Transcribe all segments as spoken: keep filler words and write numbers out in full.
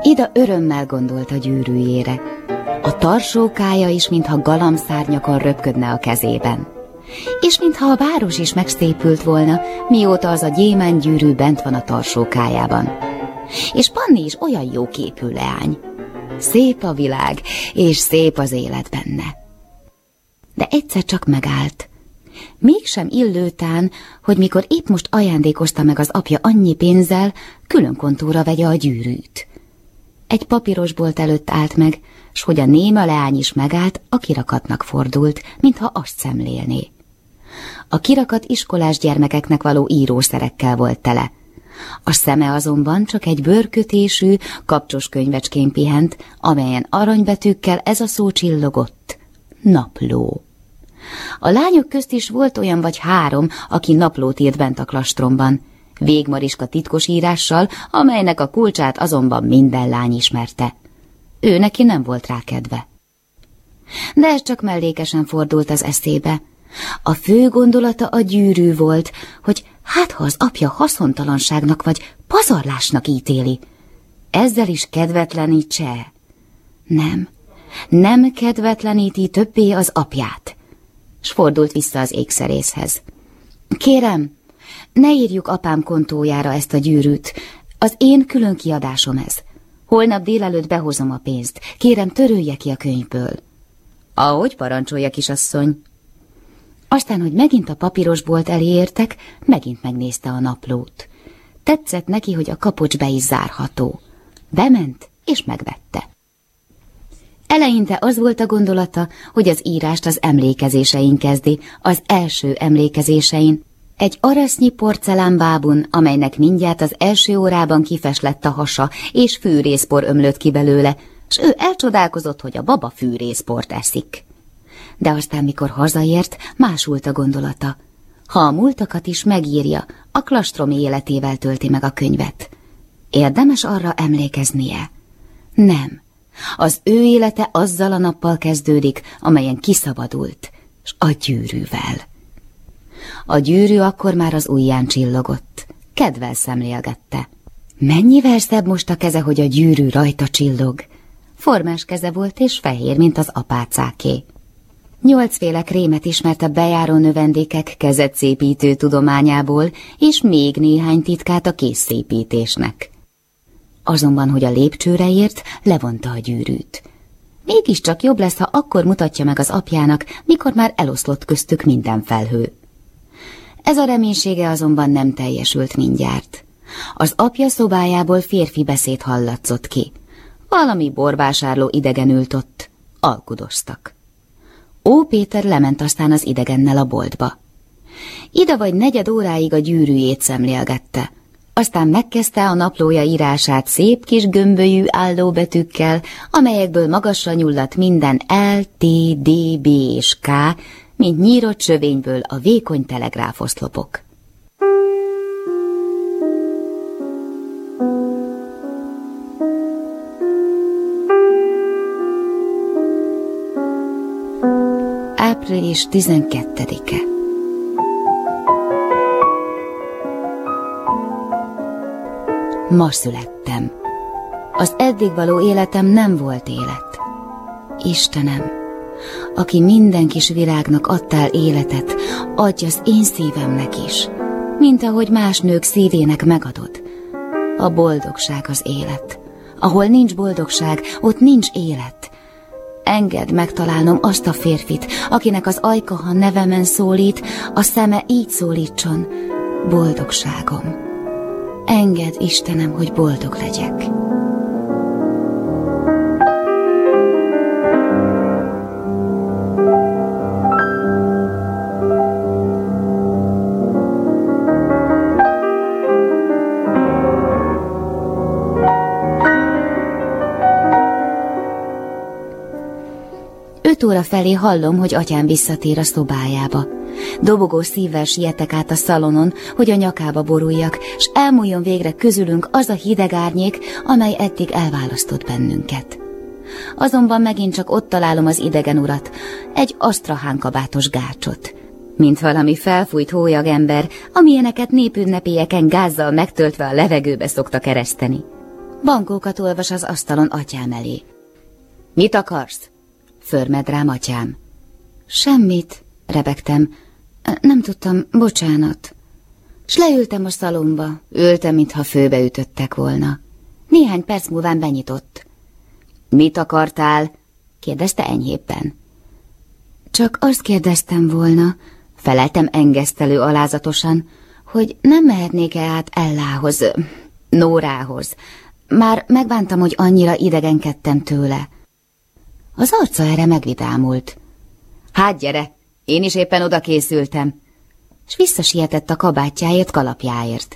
Ida örömmel gondolt a gyűrűjére. A tarsókája is, mintha galambszárnyakon röpködne a kezében. És mintha a város is megszépült volna, mióta az a gyémántgyűrű bent van a tarsókájában. És Panni is olyan jó képű leány. Szép a világ, és szép az élet benne. De egyszer csak megállt. Mégsem illőtán, hogy mikor épp most ajándékozta meg az apja annyi pénzzel, külön kontóra vegye a gyűrűt. Egy papírosbolt előtt állt meg, s hogy a néma leány is megállt, a kirakatnak fordult, mintha azt szemlélné. A kirakat iskolás gyermekeknek való írószerekkel volt tele. A szeme azonban csak egy bőrkötésű, kapcsos könyvecskén pihent, amelyen aranybetűkkel ez a szó csillogott: napló. A lányok közt is volt olyan vagy három, aki naplót írt bent a klastromban, Végmariska titkos írással, amelynek a kulcsát azonban minden lány ismerte. Ő neki nem volt rá kedve. De ez csak mellékesen fordult az eszébe. A fő gondolata a gyűrű volt, hogy hát ha az apja haszontalanságnak vagy pazarlásnak ítéli, ezzel is kedvetlenítse. Nem, nem kedvetleníti többé az apját. S fordult vissza az ékszerészhez. Kérem, ne írjuk apám kontójára ezt a gyűrűt, az én külön kiadásom ez. Holnap délelőtt behozom a pénzt, kérem, törölje ki a könyvből. Ahogy parancsolja, kisasszony. Aztán, hogy megint a papírosbolt elé értek, megint megnézte a naplót. Tetszett neki, hogy a kapocs be is zárható. Bement és megvette. Eleinte az volt a gondolata, hogy az írást az emlékezésein kezdi, az első emlékezésein, egy arasznyi porcelánbábun, amelynek mindjárt az első órában kifeslett a hasa, és fűrészpor ömlött ki belőle, s ő elcsodálkozott, hogy a baba fűrészport eszik. De aztán, mikor hazaért, másult a gondolata. Ha a múltakat is megírja, a klastromi életével tölti meg a könyvet. Érdemes arra emlékeznie? Nem. Az ő élete azzal a nappal kezdődik, amelyen kiszabadult, s a gyűrűvel. A gyűrű akkor már az ujján csillogott. Kedvel szemlélgette. Mennyivel szebb most a keze, hogy a gyűrű rajta csillog. Formás keze volt és fehér, mint az apácáké. Nyolcféle krémet ismert a bejáró növendékek kezetszépítő tudományából, és még néhány titkát a kézszépítésnek. Azonban, hogy a lépcsőre ért, levonta a gyűrűt. Mégiscsak jobb lesz, ha akkor mutatja meg az apjának, mikor már eloszlott köztük minden felhő. Ez a reménysége azonban nem teljesült mindjárt. Az apja szobájából férfi beszéd hallatszott ki. Valami borvásárló idegen ült ott. Alkudoztak. Ó Péter lement aztán az idegennel a boltba. Ida vagy negyed óráig a gyűrűjét szemlélgette. Aztán megkezdte a naplója írását szép kis gömbölyű állóbetűkkel, amelyekből magasra nyulladt minden L, T, D, B és K, mint nyírott sövényből a vékony telegráfoszlopok. április tizenkettedike. Ma születtem. Az eddig való életem nem volt élet. Istenem, aki minden kis virágnak adtál életet, adj az én szívemnek is, mint ahogy más nők szívének megadod. A boldogság az élet. Ahol nincs boldogság, ott nincs élet. Engedd megtalálnom azt a férfit, akinek az ajka, ha nevemen szólít, a szeme így szólítson: boldogságom. Engedd, Istenem, hogy boldog legyek. Öt óra felé hallom, hogy atyám visszatér a szobájába. Dobogó szívvel sietek át a szalonon, hogy a nyakába boruljak, s elmúljon végre közülünk az a hideg árnyék, amely eddig elválasztott bennünket. Azonban megint csak ott találom az idegen urat, egy asztrahán kabátos gácsot. Mint valami felfújt hólyagember, amilyeneket népünnepélyeken gázzal megtöltve a levegőbe szoktak ereszteni. Bankókat olvas az asztalon atyám elé. Mit akarsz? Förmed rám atyám. Semmit, rebegtem. Nem tudtam, bocsánat. S leültem a szalomba, ültem, mintha főbe ütöttek volna. Néhány perc múlván benyitott. Mit akartál? Kérdezte enyhébben. Csak azt kérdeztem volna, feleltem engesztelő alázatosan, hogy nem mehetnék-e át Ellához, Nórához. Már megbántam, hogy annyira idegenkedtem tőle. Az arca erre megvidámult. Hát gyere, én is éppen oda készültem. S visszasietett a kabátjáért, kalapjáért.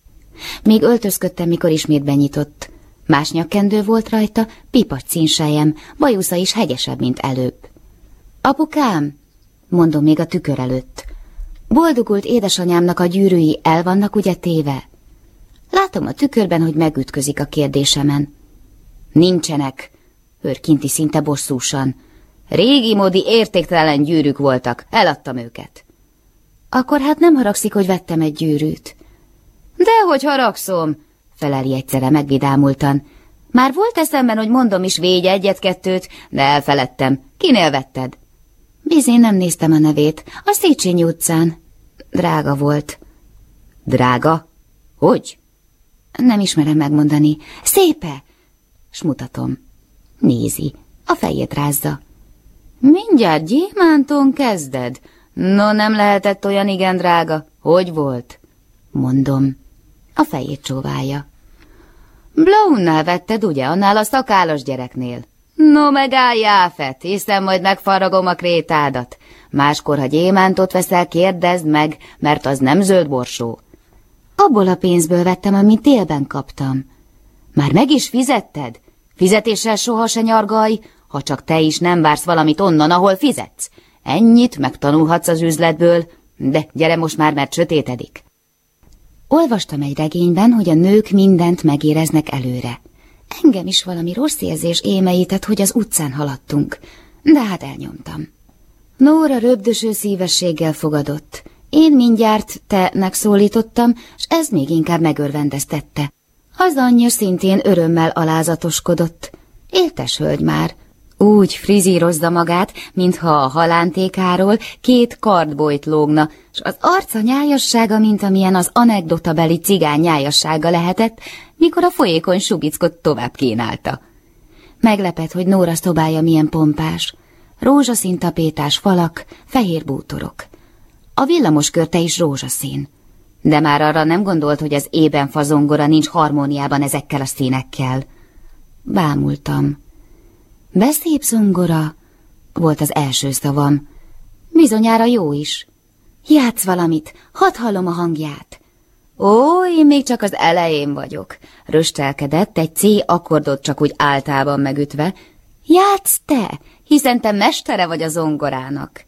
Még öltözködtem, mikor ismét benyitott. Más nyakkendő volt rajta, pipacs színseljem, bajusza is hegyesebb, mint előbb. Apukám, mondom még a tükör előtt, boldogult édesanyámnak a gyűrűi el vannak ugye téve? Látom a tükörben, hogy megütközik a kérdésemen. Nincsenek, hörkinti szinte bosszúsan. Régi módi értéktelen gyűrűk voltak, eladtam őket. Akkor hát nem haragszik, hogy vettem egy gyűrűt. Dehogy haragszom, feleli egyszerre megvidámultan. Már volt eszemben, hogy mondom is végy egyet-kettőt, de elfeledtem. Kinél vetted? Bizony nem néztem a nevét, a Széchenyi utcán. Drága volt. Drága? Hogy? Nem ismerem megmondani. Szépe? S mutatom. Nézi, a fejét rázza. Mindjárt gyémánton kezded? No, nem lehetett olyan igen drága. Hogy volt? Mondom. A fejét csóválja. Blaunnál vetted, ugye, annál a szakállas gyereknél? No, megállj, Jáfet, hiszen majd megfaragom a krétádat. Máskor, ha gyémántot veszel, kérdezd meg, mert az nem zöld borsó. Abból a pénzből vettem, amit délben kaptam. Már meg is fizetted? Fizetéssel soha se nyargalj, ha csak te is nem vársz valamit onnan, ahol fizetsz. Ennyit megtanulhatsz az üzletből, de gyere most már, mert sötétedik. Olvastam egy regényben, hogy a nők mindent megéreznek előre. Engem is valami rossz érzés émeített, hogy az utcán haladtunk, de hát elnyomtam. Nóra röbdöső szívességgel fogadott. Én mindjárt te-nek szólítottam, s ez még inkább megörvendeztette. Az anyja szintén örömmel alázatoskodott. Éltes hölgy már. Úgy frizírozza magát, mintha a halántékáról két kardbolyt lógna, s az arca nyájassága, mint amilyen az anekdotabeli cigány nyájassága lehetett, mikor a folyékony subickot tovább kínálta. Meglepett, hogy Nóra szobája milyen pompás. Rózsaszín tapétás falak, fehér bútorok. A villamoskörte is rózsaszín. De már arra nem gondolt, hogy az ében fazongora nincs harmóniában ezekkel a színekkel. Bámultam. Beszép zongora, volt az első szavam. Bizonyára jó is. Játsz valamit, hadd hallom a hangját. Ó, én még csak az elején vagyok, röstelkedett egy C akkordot csak úgy általában megütve. Játsz te, hiszen te mestere vagy a zongorának.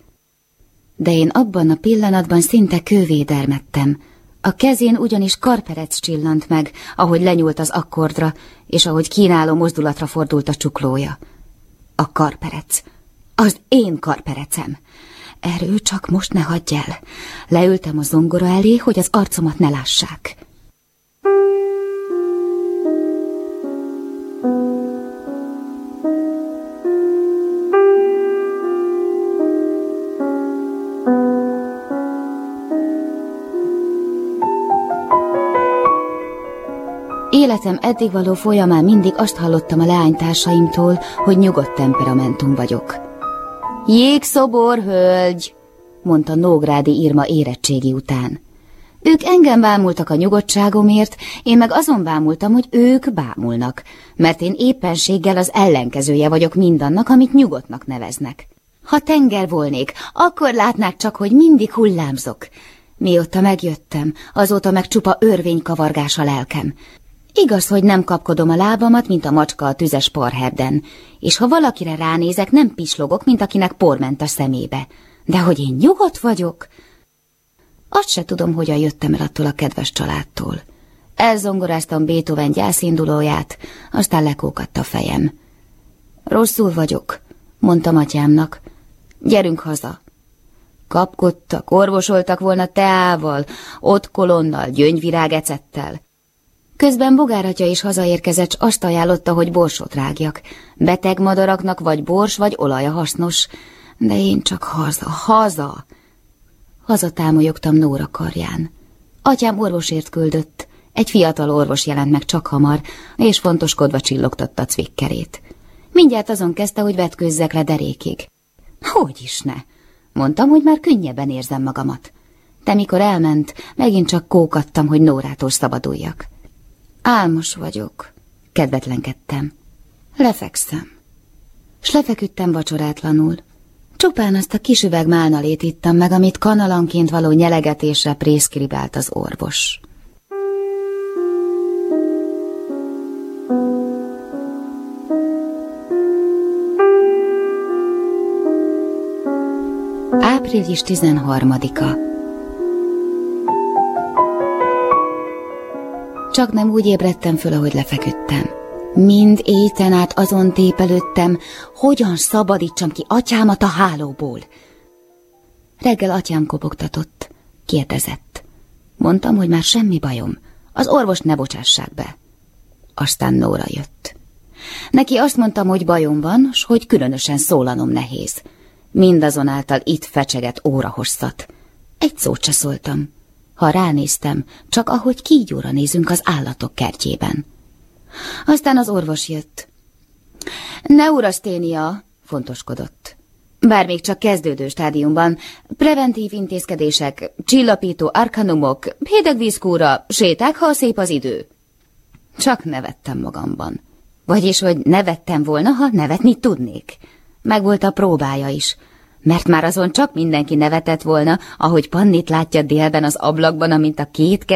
De én abban a pillanatban szinte kővé dermedtem. A kezén ugyanis karperec csillant meg, ahogy lenyúlt az akkordra, és ahogy kínáló mozdulatra fordult a csuklója. A karperec. Az én karperecem. Erő, csak most ne hagyj el. Leültem a zongora elé, hogy az arcomat ne lássák. Életem eddig való folyamán mindig azt hallottam a leánytársaimtól, hogy nyugodt temperamentum vagyok. Jégszobor, hölgy, mondta Nógrádi Irma érettségi után. Ők engem bámultak a nyugodtságomért, én meg azon bámultam, hogy ők bámulnak, mert én éppenséggel az ellenkezője vagyok mindannak, amit nyugodtnak neveznek. Ha tenger volnék, akkor látnák csak, hogy mindig hullámzok. Mióta megjöttem, azóta meg csupa örvénykavargás a lelkem. Igaz, hogy nem kapkodom a lábamat, mint a macska a tüzes parherden, és ha valakire ránézek, nem pislogok, mint akinek por ment a szemébe. De hogy én nyugodt vagyok? Azt se tudom, hogyan jöttem el attól a kedves családtól. Elzongoráztam Beethoven gyászindulóját, aztán lekókadt a fejem. Rosszul vagyok, mondtam atyámnak. Gyerünk haza. Kapkodtak, orvosoltak volna teával, ott kolonnal, gyöngyvirágecettel. Közben Bogár-atya is hazaérkezett, s azt ajánlotta, hogy borsot rágjak. Beteg madaraknak vagy bors, vagy olaja hasznos, de én csak haza, haza. Hazatámolyogtam Nóra karján. Atyám orvosért küldött. Egy fiatal orvos jelent meg csak hamar, és fontoskodva csillogtatta cvikkerét. Mindjárt azon kezdte, hogy vetkőzzek le derékig. Hogy is ne? Mondtam, hogy már könnyebben érzem magamat. De mikor elment, megint csak kókadtam, hogy Nórától szabaduljak. Álmos vagyok, kedvetlenkedtem. Lefekszem. S lefeküdtem vacsorátlanul. Csupán azt a kis üveg málnalét ittam meg, amit kanalanként való nyelegetésre prészkribált az orvos. április tizenharmadika. Csak nem úgy ébredtem föl, ahogy lefeküdtem. Mind éjten át azon tépelődtem, hogyan szabadítsam ki atyámat a hálóból. Reggel atyám kopogtatott, kérdezett. Mondtam, hogy már semmi bajom, az orvos ne bocsássák be. Aztán Nóra jött. Neki azt mondtam, hogy bajom van, s hogy különösen szólanom nehéz. Mindazonáltal itt fecsegett órahosszat. Egy szót se szóltam. Ha ránéztem, csak ahogy kígyóra nézünk az állatok kertjében. Aztán az orvos jött. Neuraszténia, fontoskodott. Bár még csak kezdődő stádiumban, preventív intézkedések, csillapító arkanumok, hidegvízkúra, séták, ha szép az idő. Csak nevettem magamban. Vagyis, hogy nevettem volna, ha nevetni tudnék. Megvolt a próbája is, mert már azon csak mindenki nevetett volna, ahogy Pannit látja délben az ablakban, amint a két